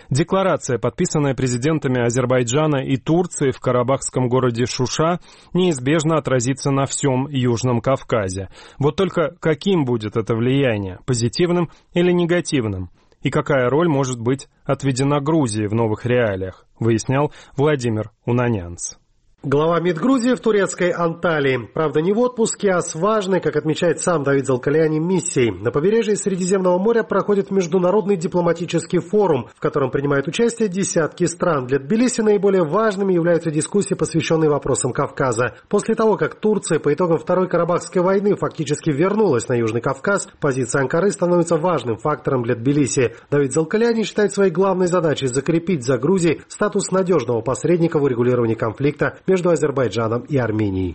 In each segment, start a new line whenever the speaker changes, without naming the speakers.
Декларация, подписанная президентами Азербайджана и Турции в карабахском городе Шуша, неизбежно отразится на всем Южном Кавказе. Вот только каким будет это влияние, позитивным или негативным? И какая роль может быть отведена Грузии в новых реалиях, выяснял Владимир Унанянц.
Глава МИД Грузии в турецкой Анталии. Правда, не в отпуске, а с важной, как отмечает сам Давид Залкаляни, миссией. На побережье Средиземного моря проходит международный дипломатический форум, в котором принимают участие десятки стран. Для Тбилиси наиболее важными являются дискуссии, посвященные вопросам Кавказа. После того, как Турция по итогам Второй Карабахской войны фактически вернулась на Южный Кавказ, позиция Анкары становится важным фактором для Тбилиси. Давид Залкаляни считает своей главной задачей закрепить за Грузией статус надежного посредника в урегулировании конфликта между Азербайджаном и Арменией.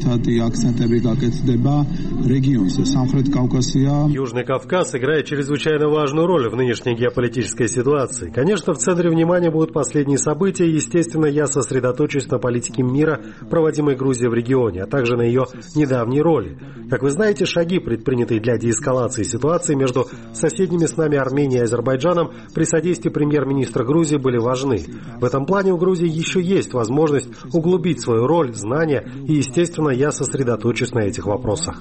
Южный Кавказ играет чрезвычайно важную роль в нынешней геополитической ситуации. Конечно, в центре внимания будут последние события. Естественно, я сосредоточусь на политике мира, проводимой Грузией в регионе, а также на ее недавней роли. Как вы знаете, шаги, предпринятые для деэскалации ситуации между соседними с нами Арменией и Азербайджаном при содействии премьер-министра Грузии были важны. В этом плане у Грузии еще есть возможность углубить свою роль, знания, и, естественно, я сосредоточусь на этих вопросах.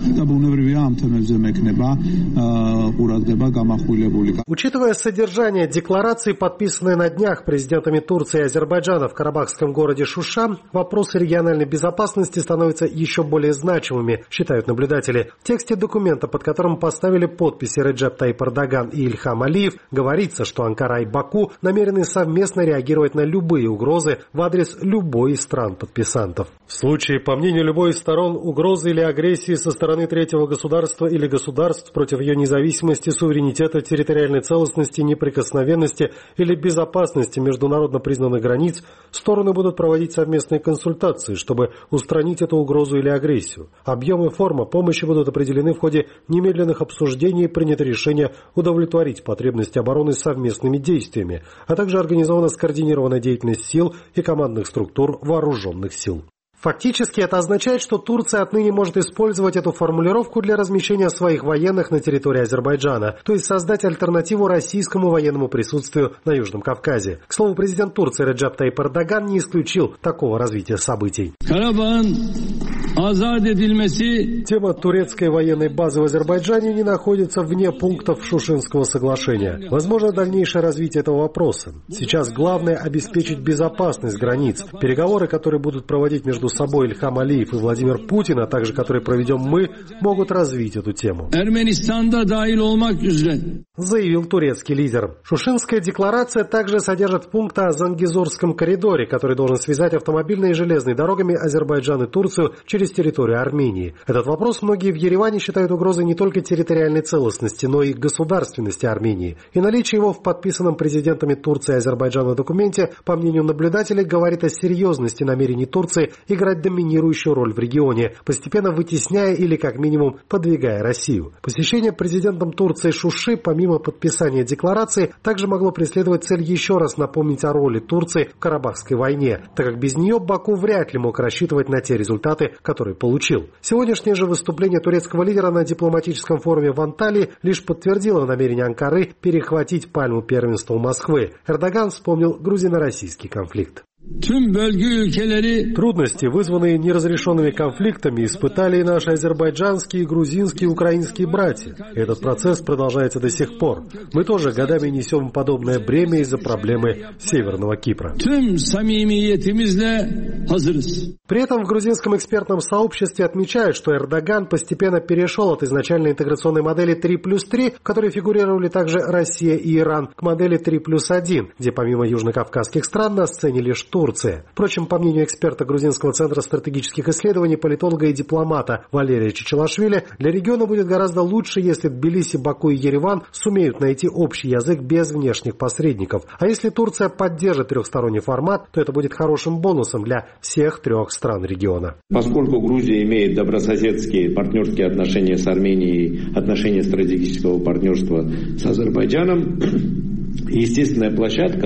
Учитывая содержание декларации, подписанной на днях президентами Турции и Азербайджана в карабахском городе Шуша, вопросы региональной безопасности становятся еще более значимыми, считают наблюдатели. В тексте документа, под которым поставили подписи Реджеп Таyyip Эрдоган и Ильхам Алиев, говорится, что Анкара и Баку намерены совместно реагировать на любые угрозы в адрес любой из стран подписантов. В случае, по мнению любой из сторон, угрозы или агрессии со стороны третьего государства или государств против ее независимости, суверенитета, территориальной целостности, неприкосновенности или безопасности международно признанных границ, стороны будут проводить совместные консультации, чтобы устранить эту угрозу или агрессию. Объем и форма помощи будут определены в ходе немедленных обсуждений и принято решение удовлетворить потребности обороны совместными действиями, а также организована скоординированная деятельность сил и командных структур вооруженных сил. Фактически это означает, что Турция отныне может использовать эту формулировку для размещения своих военных на территории Азербайджана, то есть создать альтернативу российскому военному присутствию на Южном Кавказе. К слову, президент Турции Реджеп Таyyip Эрдоган не исключил такого развития событий. Тема турецкой военной базы в Азербайджане не находится вне пунктов Шушинского соглашения. Возможно дальнейшее развитие этого вопроса. Сейчас главное обеспечить безопасность границ. Переговоры, которые будут проводить между собой Ильхам Алиев и Владимир Путин, а также которые проведем мы, могут развить эту тему, заявил турецкий лидер. Шушинская декларация также содержит пункт о Зангезурском коридоре, который должен связать автомобильной и железной дорогами Азербайджан и Турцию через территорию Армении. Этот вопрос многие в Ереване считают угрозой не только территориальной целостности, но и государственности Армении. И наличие его в подписанном президентами Турции и Азербайджана документе, по мнению наблюдателей, говорит о серьезности намерений Турции играть доминирующую роль в регионе, постепенно вытесняя или как минимум подвигая Россию. Посещение президентом Турции Шуши, помимо подписания декларации, также могло преследовать цель еще раз напомнить о роли Турции в Карабахской войне, так как без нее Баку вряд ли мог рассчитывать на те результаты, которые получил. Сегодняшнее же выступление турецкого лидера на дипломатическом форуме в Анталии лишь подтвердило намерение Анкары перехватить пальму первенства у Москвы. Эрдоган вспомнил грузино-российский конфликт. Трудности, вызванные неразрешенными конфликтами, испытали и наши азербайджанские, грузинские и украинские братья. И этот процесс продолжается до сих пор. Мы тоже годами несем подобное бремя из-за проблемы Северного Кипра. При этом в грузинском экспертном сообществе отмечают, что Эрдоган постепенно перешел от изначальной интеграционной модели 3+3, в которой фигурировали также Россия и Иран, к модели 3+1, где помимо южнокавказских стран на сцене лишь Турция. Впрочем, по мнению эксперта Грузинского центра стратегических исследований, политолога и дипломата Валерия Чичилашвили, для региона будет гораздо лучше, если Тбилиси, Баку и Ереван сумеют найти общий язык без внешних посредников. А если Турция поддержит трехсторонний формат, то это будет хорошим бонусом для всех трех стран региона.
Поскольку Грузия имеет добрососедские партнерские отношения с Арменией, отношения стратегического партнерства с Азербайджаном, естественная площадка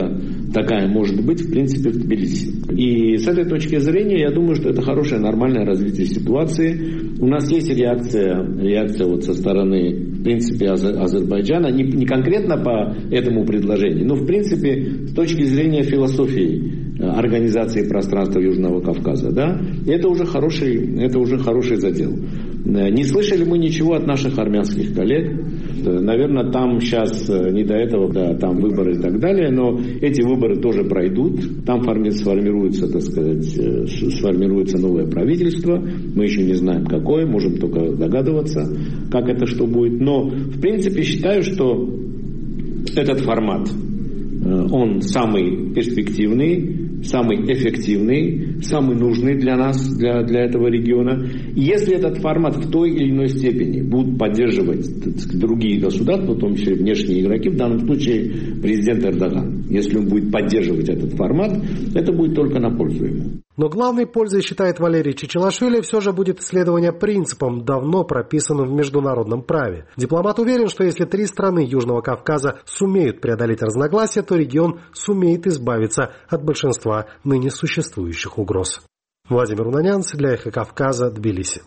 такая может быть, в принципе, в Тбилиси. И с этой точки зрения, я думаю, что это хорошее, нормальное развитие ситуации. У нас есть реакция вот со стороны, в принципе, Азербайджана, не конкретно по этому предложению, но, в принципе, с точки зрения философии организации пространства Южного Кавказа. Да? И это уже хороший задел. Не слышали мы ничего от наших армянских коллег. Наверное, там сейчас не до этого, да, там выборы и так далее, но эти выборы тоже пройдут. Там сформируется новое правительство. Мы еще не знаем, какое, можем только догадываться, как это что будет. Но, в принципе, считаю, что этот формат, он самый перспективный, самый эффективный, самый нужный для нас, для этого региона. И если этот формат в той или иной степени будут поддерживать другие государства, в том числе внешние игроки, в данном случае президент Эрдоган, если он будет поддерживать этот формат, это будет только на пользу ему.
Но главной пользой, считает Валерий Чичилашвили, все же будет следование принципам, давно прописанным в международном праве. Дипломат уверен, что если 3 страны Южного Кавказа сумеют преодолеть разногласия, то регион сумеет избавиться от большинства ныне существующих угроз. Владимир Унанян для Эхо Кавказа, Тбилиси.